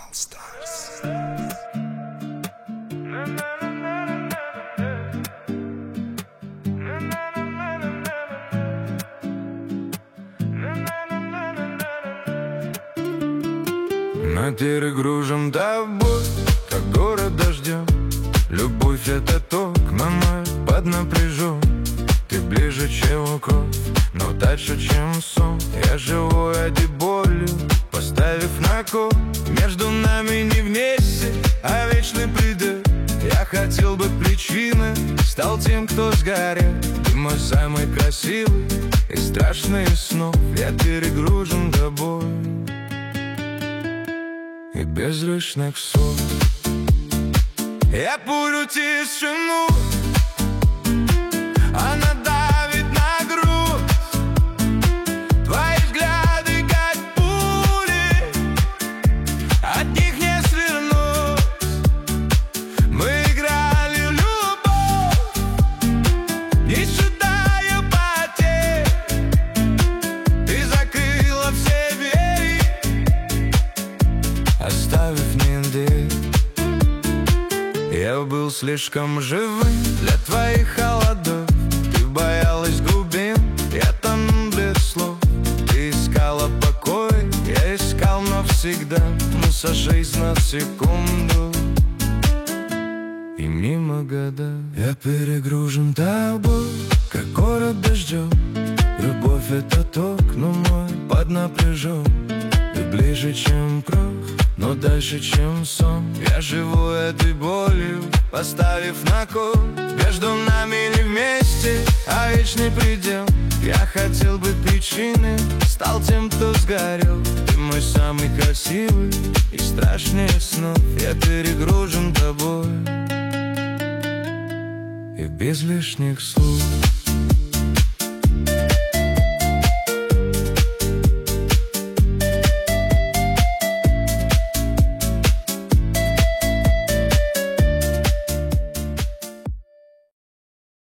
All Stars. Мы перегружен тобой, как город дождем. Любовь — это ток, мама, поднапряжен. Ты ближе, чем укол, но дальше, чем сон. Я живу этой болью, поставив на кол. Между нами не вместе, а вечный предел. Я хотел быть причиной, стал тем, кто сгорел. Ты мой самый красивый из страшных снов. Я перегружен тобой и без лишних слов. Я пулю тишину, она давит на грудь. Твои взгляды как пули, от них не свернуть. Мы играли в любовь, не считая потерь. Ты закрыла все двери, оставив мне дверь. Я был слишком живым для твоих холодов. Ты боялась глубин, я тонул без слов. Ты искала покой, я искал навсегда. Мы сошлись на секунду и мимо года. Я перегружен тобой, как город дождем. Любовь — это ток, но мой поднапряжен. Ты ближе, чем кровь, но дальше, чем сон. Я живу этой болью, поставив на кол. Между нами не вместе, а вечный предел. Я хотел быть причиной, стал тем, кто сгорел. Ты мой самый красивый и страшнее снов. Я перегружен тобой и без лишних слов.